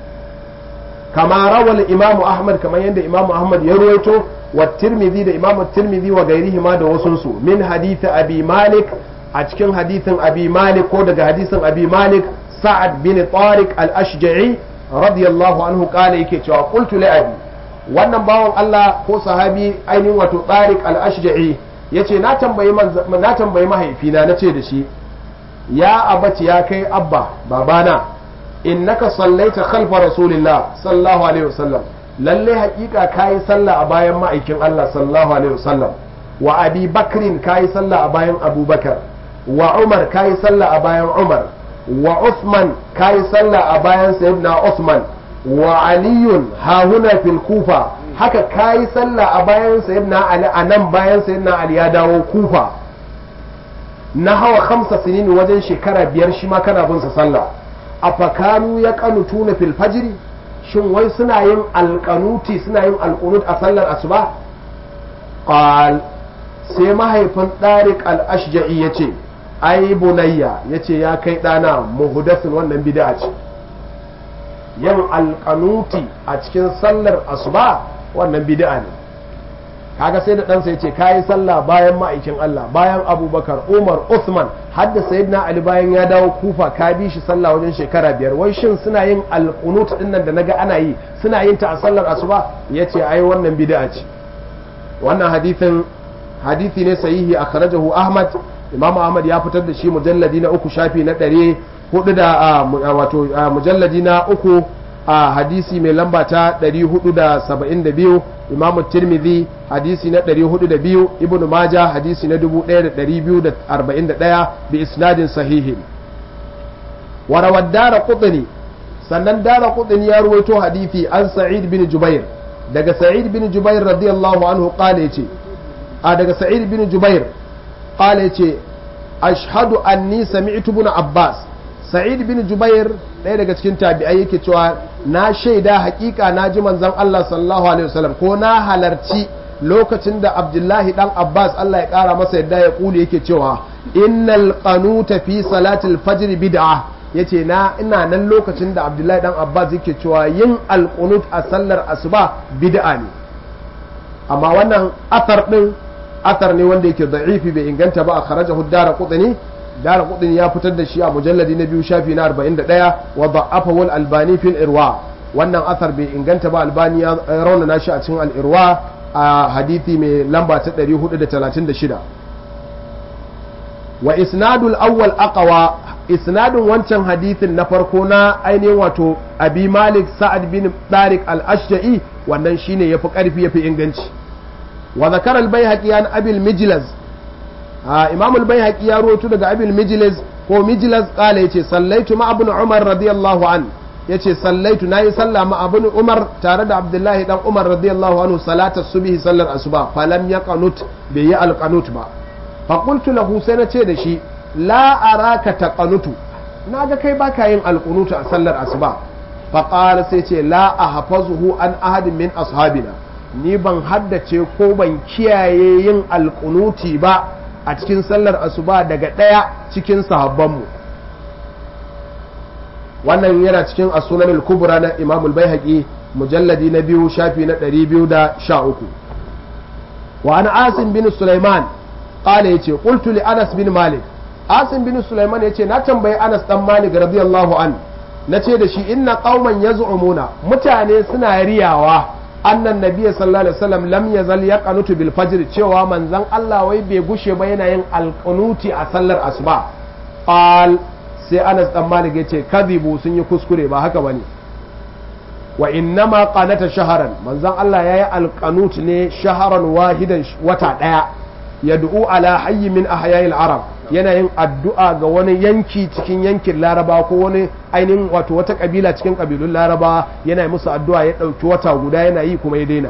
kama rawal imam ahmad kamar yadda imam ahmad ya ruwaito wa tirmidhi da imam tirmidhi wa gairihi ma da wasunsu min hadith abi malik a cikin hadithin abi malik ko daga hadisin abi malik sa'ad bin tariq al-ashja'i radiyallahu anhu kala yake cewa qultu li abi wannan bawon Allah ko sahabi ainihin wato tariq al-ashja'i yace na tambayi mahaifina nace da shi ya abati ya kai abba babana innaka sallaita khalfa rasulillah sallallahu alaihi wasallam lalle hakika kai sallah a bayan ma'aikin Allah sallallahu alaihi wasallam wa abi bakrin kai sallah a bayan abubakar wa umar kai sallah a bayan umar wa Uthman kai sallah a bayan sayyidina Uthman wa aliyun hahuna fil kufa haka kai sallah a bayan sayyidina Ali anan bayan sayyidina Ali ya dawo kufa na hawa 5 sinin wajen shekara 5 shi ma kana bin sa sallah afakanu ya qanutuna fil fajr shin wai suna yin alqanuti suna yin alqunut a sallar asuba qal sai mahaifin Tariq al-Ashja'i yace ai bunayya yace ya kai dana muhdathin wannan bid'a ce yin alqanuti a cikin sallar asuba wannan bid'a ne kaga sai da ɗansa yace kai sallah bayan ma'aikin Allah bayan Abubakar Umar Uthman hadda sayyidina Ali bayan ya dawo Kufa ka bi shi sallah wajen shekara 5 wai shin suna yin alqunut din nan da naga ana yi suna yin ta a sallar asuba yace ai wannan bid'a ce wannan hadisi ne sahihi akhrajahu Ahmad Imam Ahmad ya fitar da shi mujalladi na 3 shafi na 400 da wato mujalladi na 3 a hadisi mai lamba ta 472 Imam Tirmidhi hadisi na 402 Ibn Majah hadisi na 1241 bi isnadin sahihin wa rawad Daraqutni sannan Daraqutni ya ruwaito hadisi an Sa'id bin Jubair daga Sa'id bin Jubair radiyallahu anhu qala yace daga Sa'id bin Jubair qala yace ashhadu anni sami'tu ibn Abbas Sa'id bin Jubair ɗaya daga cikin tabi'ai yake cewa na shaida hakika na ji manzon Allah sallallahu alaihi wasallam ko na halarci lokacin da Abdullahi dan Abbas Allah ya kara masa yadda ya kuli yake cewa innal qanuta fi salatil fajr bid'a yace ina nan lokacin da Abdullahi dan Abbas yake cewa yin alqunut a sallar asuba bid'a ne amma wannan athar ne wanda yake da'ifi bai inganta ba a kharajahu Daraqutni ya fitar da shi a mujalladi na 2 shafi na 41 wa da'afahu al-Albani fil irwa wannan athar bai inganta ba Albani ya raunana shi a cikin al-irwa a hadisi mai lamba ta 436 wa isnadul awwal aqwa isnadun wancan hadisin na farko na ainihin wato Abi Malik Sa'ad bin Tariq al-Ashja'i wannan shine yafi karfi yafi inganci wa zakara al-Baihaqi an Abi al-Mijlaz Imam al-Baihaqi ya rawaito daga Abi al-Mijlaz ko Mijlaz kala yace sallaitu ma Ibn Umar radiyallahu an yace sallaitu nayi sallah ma Ibn Umar tare da Abdullahi dan Umar radiyallahu anhu salatar subhi sallar asuba falam yaqanut bai yi al-qanut ba fa qultu lahu sai na ce da shi la araka taqanutu naga kai baka yin al-qunut a sallar asuba fa qala sai ce la ahfazuhu an ahadin min ashabina ni ban haddace ko ban kiyaye yin alƙunuti ba a cikin sallar asuba daga ɗaya cikin sahabbanmu. Wannan yana cikin as-sunan al-kubra na Imam al-Baihaqi mujalladi na 2 shafi na 213. wa an Asim bin Sulaiman qala yace qultu li Anas bin Malik, Asim bin Sulaiman yace na tambayi Anas dan Malik radiyallahu an, nace da shi inna qauman yaz'umuna, mutane suna riyawa annan nabiyyi sallallahu alaihi wasallam lam yazal yaqanutu bil fajr, cewa manzon Allah wai bai gushe ba yana yin alqunuti a sallar asuba. Qal, sai Anas dan Malik yace kadhibu, sun yi kuskure, ba haka bane. wa innama qanata shaharan, manzon Allah yayi alqanut ne shaharan wahidan, wata daya, yad'u ala hayy min ahya'il arab, yana yin addu'a ga wani yanki cikin yankin Laraba ko wani ainihin wato wata kabila cikin kabilun Laraba, yana musu addu'a ya dauki wata guda yana yi kuma ya daina.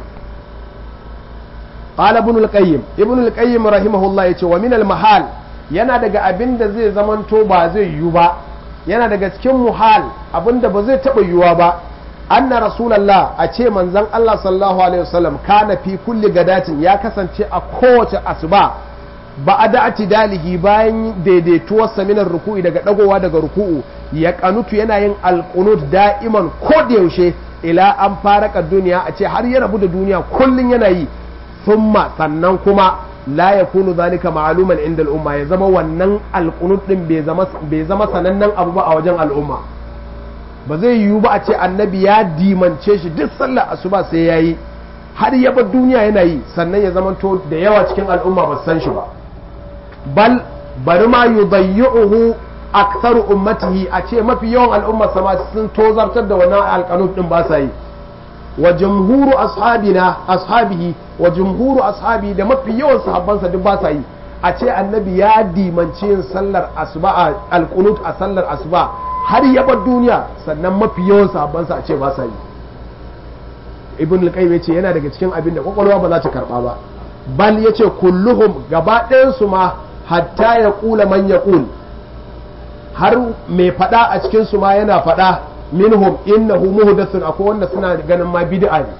qala ibn al-qayyim rahimahullah yace wa min al-mahal, yana daga abinda zai zamanto ba zai yiwu ba, yana daga cikin muhal abinda ba zai taba yiwuwa ba, anna rasulallah, a ce manzon Allah sallallahu alaihi wasallam kana fi kulli gadatin, ya kasance a kowace asuba ba'da atidalihi, bayan daidaituwar saminar ruku'i, daga dagowa daga ruku'u, ya kanutu yana yin alqunut da'iman ko da yaushe, ila an faraka duniya, a ce har ya rabu da duniya kullun yana yi. Thumma, sannan kuma la yakunu zalika ma'luman inda al'umma, ya zama wannan alqunut din bai zama sanannen abu ba a wajen al'umma. Ba zai yiwu ba a ce annabi ya dimance shi duk sallar asuba sai ya yi, har ya bar duniya yana yi, sannan ya zamanto da yawa cikin al'umma ba san shi ba. Bari ma yudayyuhu aktharu ummatihi, a ce mafi yawan al'umma sama sun tozartar da wannan alqanut din ba sa yi. Wa jumhuru ashabihi wa jumhuru ashabi, da mafi yawan sahabbansa duk ba sa yi. A ce annabi ya dimance yin sallar asuba, alqunut a sallar asuba har ya bar duniya, sannan mafi yawan sahabbansa a ce ba sa yi. Ibn al-Qayyim yace yana daga cikin abin da kwakwalwa ba za ta karba ba. Bal yace kulluhum, gaba ɗayan su ma, hatta ya kula man yaqul, har mai fada a cikin su ma yana fada, minhum innahu muhdathun, akwai wanda suna ganin ma bid'a ne.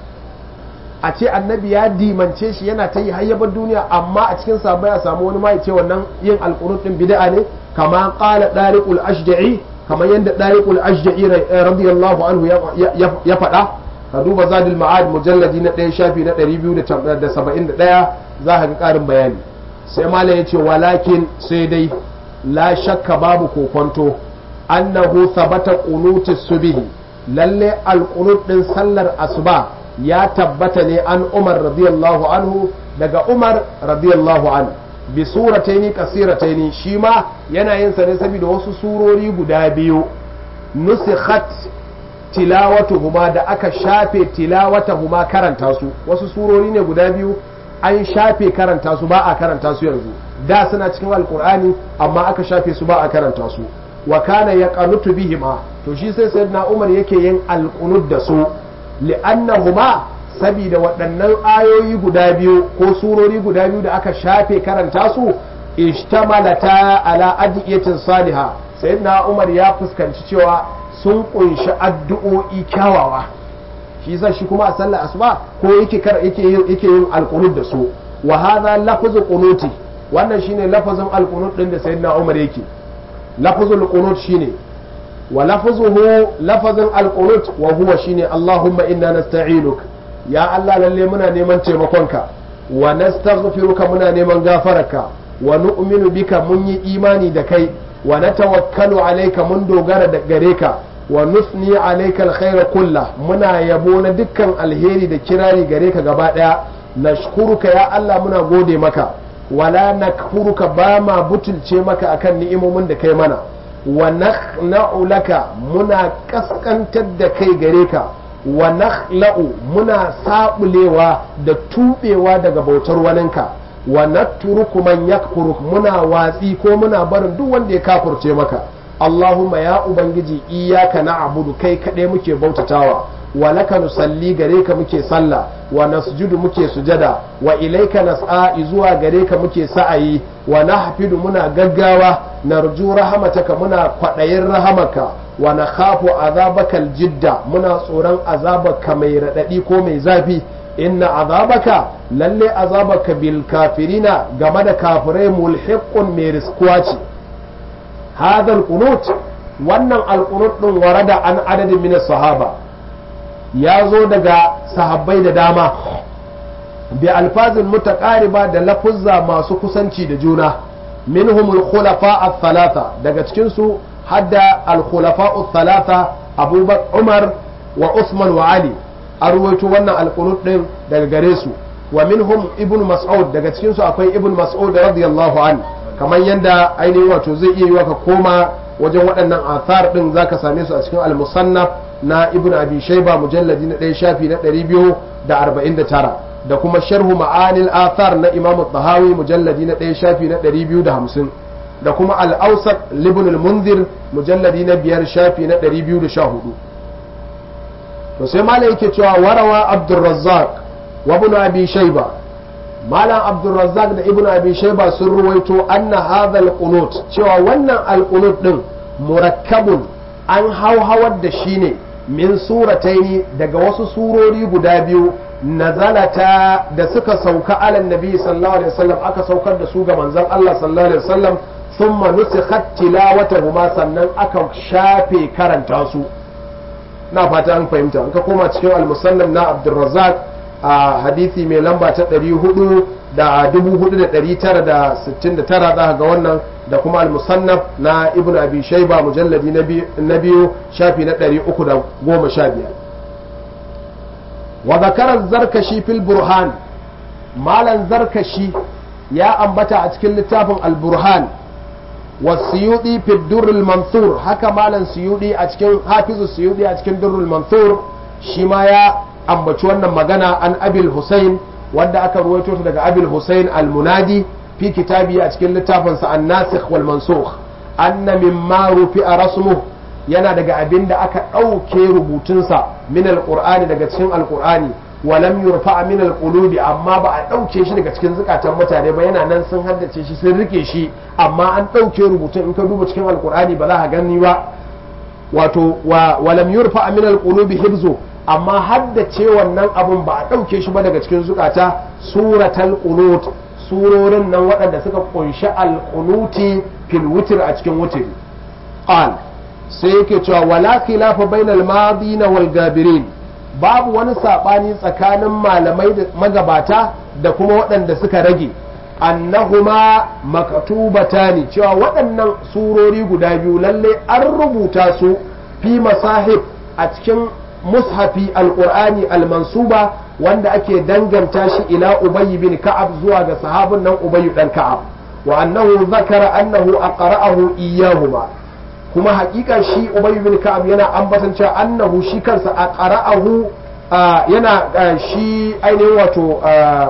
A ce annabi ya dimance shi yana ta yi har ya bar duniya, amma a cikin sahabbai a samu wani ma ya ce wannan yin alqunut din bid'a ne, kama qala Dariqul Ashja'i, kamar yadda Dariqul Ashja'i radiyallahu anhu ya faɗa. Ka duba Zadul Ma'ad mujalladi na 1 shafi na 271, za ka ga ƙarin bayani. Sai malam ya ce walakin, sai dai la shakka babu kokonto, annahu thabata qunutus subhi, lalle alqunut din sallar asuba ya tabbata ne an Umar radiyallahu anhu, daga Umar radiyallahu anhu, bi surataini kasirataini, shi ma yana yin sa ne saboda wasu surori guda biyu, nusikhat tilawatuhuma, da aka shafe tilawatuhuma, karanta su. Wasu surori ne guda biyu an shafe karanta su, ba a karanta su yanzu. Da suna cikin alkur'ani amma aka shafe su, ba a karanta su. Wa kana yaqanutu bihima, to shi sai sayyidina Umar yake yin alqunut da su, li'annahuma, sabida waɗannan ayoyi guda biyu ko surori guda biyu da aka shafe karanta su, ishtamalata ala adiyatin salihah. Sayyidina Umar ya fuskanci cewa sun kunshi addu'o'i kyawawa, shi yasa shi kuma a sallar asuba ko yake yin alqunut da su. Wa hadha lafzu qunuti, wannan shine lafazin alqunut din da sayyidina Umar yake. Lafzul qunut shine, wa lafzuhu, lafazin alqunut, wa huwa shine Allahumma inna nasta'inuk, ya Allah lalle muna neman taimakonka, wa nastaghfiruka, muna neman gafararka, wa nu'minu bika, mun yi imani da kai, wa natawakkalu alayka, mun dogara da gare ka, wa nusni alayka alkhayra kullah, muna yabo na dukkan alheri da kirari gare ka gaba daya. Nashkuruka, ya Allah muna gode maka, wala nakfuruka, ba ma butulce maka akan ni'imomin da kai mana, wa nakhna'u laka, muna kaskantar da kai gare ka, wa nakhla'u, muna sabulewa da tubewa daga bautar waninka, wa natruku man yakfuruk, muna watsi ko muna barin duk wanda ya kafurce maka. Allahumma, ya ubangiji, iyyaka na'budu, kai kadai muke bautatawa, wa laka nusalli, gare ka muke sallah, wa nasjudu, muke sujada, wa ilaika nas'a, zuwa gare ka muke sa'ayi, wa nahfidu, muna gaggawa, narju rahamataka, muna kwadayin rahamaka, wa nakhafu azabaka aljidda, muna tsoron azabaka mai radadi ko mai zafi. inna azabaka lalle azabaka bil kafirina game da kafirai mulhiqun mai riskuwa ce. hadha al-qunut wannan al-qunut din warada an adadin min sahaba ya zo daga sahabbai da dama bi alfazin mutaqariba da lafuzza masu kusanci da juna minhum al-khulafa ath-thalatha daga cikin su hadda al-khulafa ath-thalatha Abubakar Umar wa Usman wa Ali an ruwaito wannan al-qunut din daga gare su wa minhum ibn Mas'ud daga cikin su akwai ibn Mas'ud radiyallahu anhu kamar yanda ainihin wato zai iya yiwa ka koma wajen waɗannan athar din zaka same su a cikin al-musannaf na ibn abi shayba mujalladi na 1 shafi na 249 da kuma sharhu ma'anil athar na imam tahawi mujalladi na 1 shafi na 250 da kuma al-awsat libn al-munzir mujalladi na 5 shafi na 214 to sai malai yake cewa warawa abdurrazzaq wa ibn abi shayba malam abdurrazzaq da ibn abi shayba sun ruwaito anna hadha al-qunut cewa wannan al-qunut din murakkabun an hauhawar da shi ne min surataini daga wasu surori guda biyu nazalata da suka sauka alan nabi sallallahu alaihi wasallam aka saukar da su ga manzon Allah sallallahu alaihi wasallam thumma nusikhat tilawatuhuma sannan aka shafe karanta su na fata an fahimta in ka koma cikin al-musannaf na Abdurrazzaq a hadisi mai lamba ta 4,969 za ga wannan da kuma al-musannaf na ibn abi shayba mujalladi na biyu shafi na 315 wa zakara zarkashi fil burhan malan zarkashi ya ambata a cikin littafin al-burhan wa suyudi fi durrul mansur haka malan suyudi a cikin hafizu suyudi a cikin durrul mansur shi ma ya ambaci wannan magana an abil husain wanda aka ruwaito ta daga abil husain al-munadi fi kitabi a cikin littafinsa an-nasikh wal mansukh anna mimma rufi'a rasmuhu yana daga abin da aka ɗauke rubutunsa min al-qur'ani daga cikin al-qur'ani wa lam yurfa min al-qulubi amma ba a ɗauke shi daga cikin zukatan mutane ba yana nan sun haddace shi sun rike shi amma an ɗauke rubutun in ka duba cikin al-qur'ani ba za ka gani ba wato wa lam yurfa min al-qulubi hibzu amma haddace wannan abun ba a ɗauke shi ba daga cikin zukata suratal qunut surorin nan waɗanda suka kunshi al-qunuti fil witr a cikin wutri qal sai yake cewa wala khilafa bainal madina wal gabirin babu wani sabani tsakanin malamai da magabata da kuma waɗanda suka rage annahuma maktubatani cewa waɗannan surori guda biyu lalle an rubuta su fi masahib a cikin mushafi alqur'ani almansuba wanda ake danganta shi ila ubay bin ka'ab zuwa ga sahabin nan ubay dan ka'ab wa annahu zakara annahu aqra'ahu iyyahuma kuma hakika shi ubay bin ka'ab yana ambatan cewa annahu shi kansa aqra'ahu yana shi ainihin wato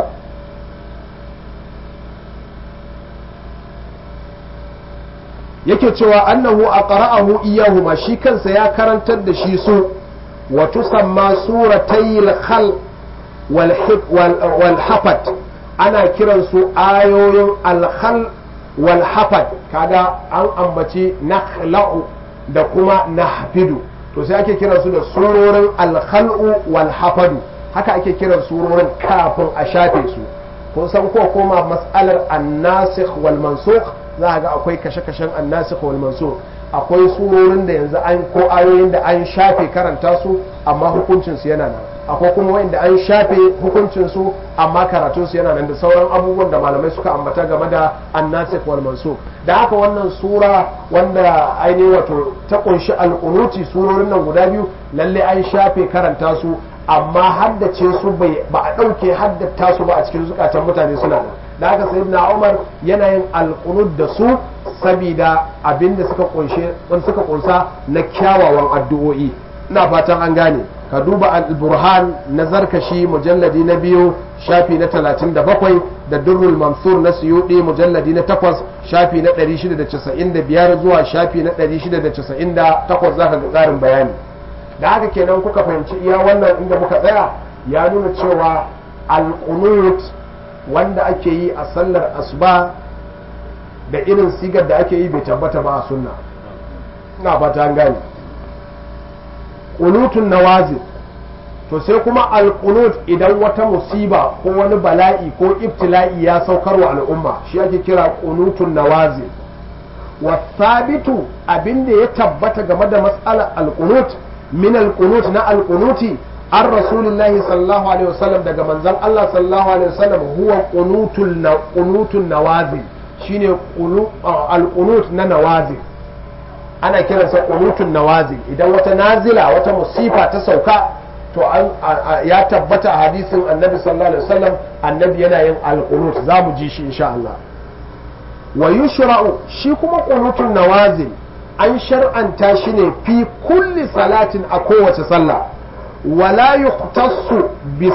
yake cewa annahu aqra'ahu iyyahuma shi kansa ya karantar da shi su wa tusamma suratayil khal wal hafat ana kiran su ayoyin al khal wal hafat kaga an ambaci nakhla'u da kuma nahfidu to sai ake kiran su da surorin al khal'u wal hafadu haka ake kiran surorin kafin a shafe su kun san ko koma mas'alar an-nasikh wal mansukh za ga akwai kashe-kashen an-nasikh wal mansukh akwai surorin da yanzu an ko ayoyin da an shafe karanta su amma hukuncin su yana nan akwai kuma wanda an shafe hukuncin su amma karatun su yana nan da sauran abubuwan da malamai suka ambata game da an-nasikh wal mansukh da haka wannan sura wanda ainihin wato ta kunshi al-qunuti surorin nan guda biyu lalle an shafe karanta su amma haddace su ba a ɗauke haddata su ba a cikin zukatan mutane suna nan da haka sayyidina Umar yana yin alqunut da su saboda abinda suka kunsa na kyawawan addu'o'i ina fatan an gane ka duba al-burhan na zarkashi mujalladi na 2 shafi na 37 da durrul mansur na suyudi mujalladi na 8 shafi na 695 zuwa shafi na 698 zaka ga ƙarin bayani da haka kenan kuka fahimci iya wannan inda muka tsaya ya nuna cewa al-qunut wanda ake yi a sallar asuba da irin sigar da ake yi bai tabbata ba a sunna ina fata an gane qunutun nawazil to sai kuma alqunut idan wata musiba ko wani bala'i ko ibtila'i ya saukarwa al'umma shi ake kira qunutun nawazil wasabitu abinda ya tabbata game da mas'alar alqunut min alqunut na alqunuti an rasulillahi sallallahu alaihi wasallam daga manzon Allah sallallahu alaihi wasallam huwa qunutun nawazil shine alqunut na nawazil ana kiransa qunutun nawazil idan wata nazila wata musifa ta sauka to ya tabbata a hadisin annabi sallallahu alaihi wasallam annabi yana yin alqunut zamu ji shi insha Allah wa yushra'u shi kuma qunutun nawazil an shar'anta shi ne fi kulli salatin a kowace sallah wala yuqtassu bi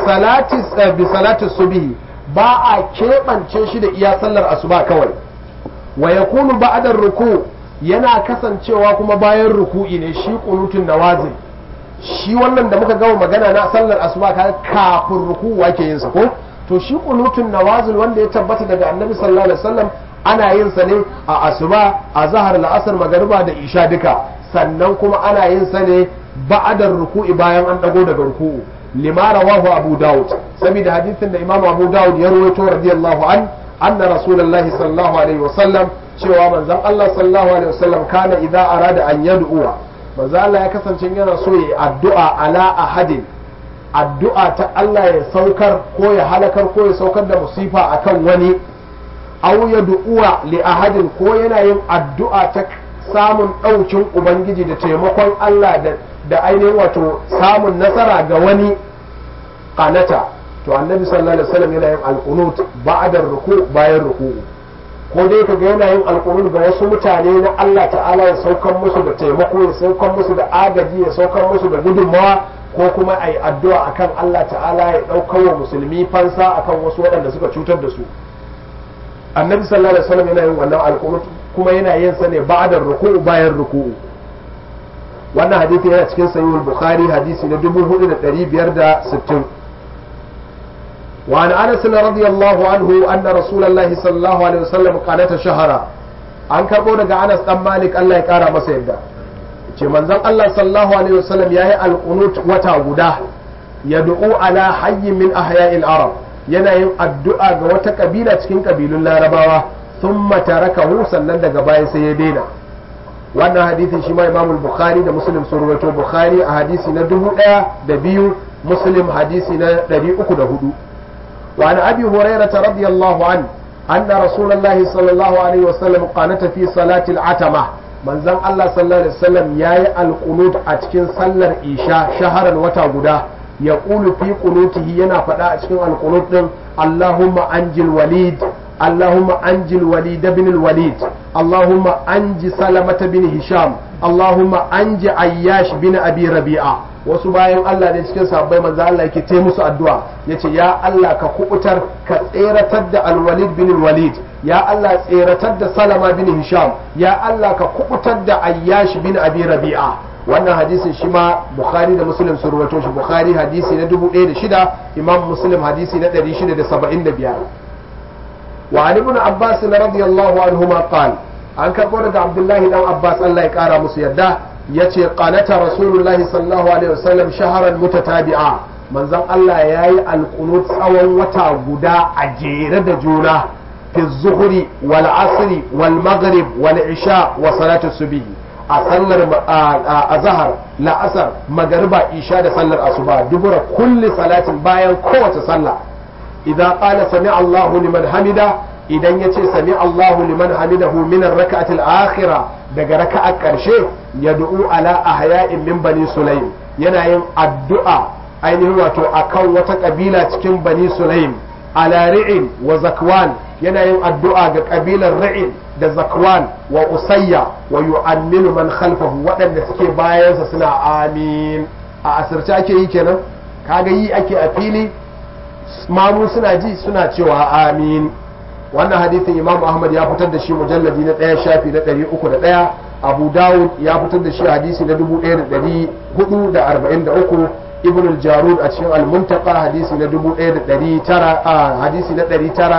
salati subhi ba a keɓance shi da iya sallar asuba kawai wa yakunu ba'da ruku yana kasancewa kuma bayan ruku'i ne shi qunutun nawazil shi wannan da muka gama magana na sallar asuba kafin ruku wake yin sa ko to shi qunutun nawazil wanda ya tabbata daga annabi sallallahu alaihi wasallam ana yin sa ne a asuba a zahar la'asar magariba da isha duka sannan kuma ana yin sa ne ba'adar ruku'i bayan an dago daga ruku'u lima rawahu abu daud saboda hadisin da imam abu daud ya rawaito radiyallahu an anna rasulullahi sallallahu alaihi wasallam cewa manzon Allah sallallahu alaihi wasallam kana idza arada an yad'u manzon Allah ya kasance yana so yi addu'a ala ahadin addu'a ta Allah ya saukar ko ya halakar ko ya saukar da musifa akan wani aw ya du'uwa li ahadin ko yana yin addu'a ta samun ɗaukin ubangiji da taimakon Allah da ainihin wato samun nasara ga wani qanata to annabi sallallahu alaihi wasallam yana yin alqunut ba'da ruku bayan ruku ko dai kaga yana yin alqunut ga wasu mutane na Allah ta'ala ya saukar musu da taimako ya saukar musu da agaji ya saukar musu da gudunmawa ko kuma ai addu'a akan Allah ta'ala ya ɗaukar wa musulmi fansa akan wasu waɗanda suka cutar da su annabi sallallahu alaihi wasallam yana yin wannan alqunut kuma yana yin sa ne ba'da ruku'u bayan ruku'u wannan hadisi yana cikin sahih al-bukhari hadisi na 4560 wa an anas radiyallahu anhu anna rasulullahi sallallahu alaihi wasallam qanata shahara an karbo daga anas dan malik Allah ya kara masa yadda ce manzon Allah sallallahu alaihi wasallam yayi alqunut wata guda yad'u ala hayyin min ahya'il arab yana yin addu'a ga wata kabila cikin kabilun larabawa sun tarakahu sannan daga baya sai ya daina wannan hadisin shi ma imam bukhari da muslim sun rawaito bukhari a hadisi na 1002 muslim hadisi na 304 wa an abi hurairah radiyallahu an anna rasulullahi sallallahu alaihi wasallam qanata fi salati al-atama manzon Allah sallallahu alaihi wasallam yayi al-qunut a cikin sallar isha shaharan wata guda يقول في قنوته ينا فدا cikin alqunut din Allahumma anjil walid Allahumma anjil walid bin al-walid Allahumma anji salamata bin hisham Allahumma anji ayyash bin abi rabi'a wasu bayan Allah ne cikin sahabbai manzo Allah yake tai musu addu'a yace ya Allah ka kubutar ka tseratar da al-walid bin al-walid ya Allah tseratar da salama bin hisham ya Allah ka kubutar da ayyash bin abi rabi'a wannan hadisin shi ma bukhari da muslim sun rawaito shi bukhari hadisi na 1006 imam muslim hadisi na 675 wa ali ibn abbas radiyallahu anhuma qala an karbo daga abdullahi dan abbas Allah ya kara musu yadda yace qanata rasulullahi sallallahu alaihi wasallam shahran mutatabi'a manzon Allah yayi alqunut tsawon wata guda a jere da juna fi zuhri wal asri wal maghrib wal isha wa salatu subhi a sallar azhar la'asar magariba isha da sallar asuba dubura kulli salatin bayan kowace sallah idan qala sami Allahu liman hamida idan yace sami Allahu liman hamidahu min ar-rak'ati al-akhirah daga raka'a karshe yad'u ala ahya'in min bani sulaym yana yin addu'a ainihin wato akan wata kabila cikin bani sulaym ala ri'in wa zakwan yana yin addu'a ga kabilar ri'in da zakwan wa usayya wa yu'ammilu man khalfahu waɗanda suke bayansa suna amin a asirce ake yi kenan kaga yi ake a fili mamu suna ji suna cewa amin wannan hadisin imam ahmad ya fitar da shi mujalladi na 1 shafi na 301 abu dawud ya fitar da shi hadisi na 1443 ibn al-jarud a cikin al-muntaqa hadisi na 1900 hadisi na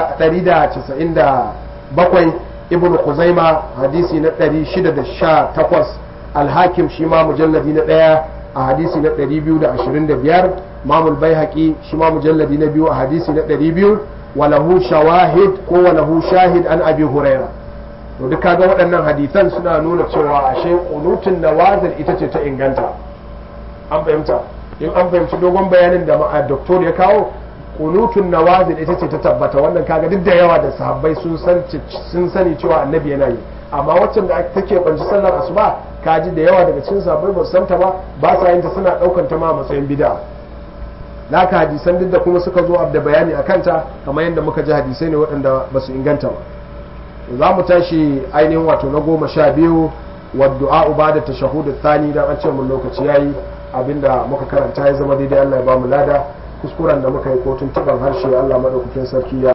197 ibn Khuzaima hadisi na 618 al-Hakim shi ma mujalladi na 1 a hadisi na 225, Imam al-Baihaqi shi ma mujalladi na 2 a hadisi na 200, walahu shawahid ko walahu shahid an Abi Huraira. to duk kaga waɗannan hadisan suna nuna cewa ashe qunutun nawazil ita ce ta inganta. An fahimta, in an fahimci dogon bayanin da doktor ya kawo, qunutun nawazil ita ce ta tabbata. wannan kaga duk da yawa da sahabbai sun sani cewa annabi yana yi, amma waccan da take banci sallar asuba kaji da yawa daga cikin sahabbai ba su santa ba sa yin ta, suna daukan ta ma matsayin bid'a. laka hadisan duk da kuma suka zo da bayani akan ta, kamar yadda muka ji hadisai ne waɗanda ba su inganta ba. za mu tashi ainihin wato na 12 wa du'a ba'da tashahhud ath-thani, dan an ce mun lokaci yayi. abinda muka karanta ya zama daidai Allah ya ba mu lada, kuskuren da muka yi ko tuntuban harshe Allah madaukakin sarki ya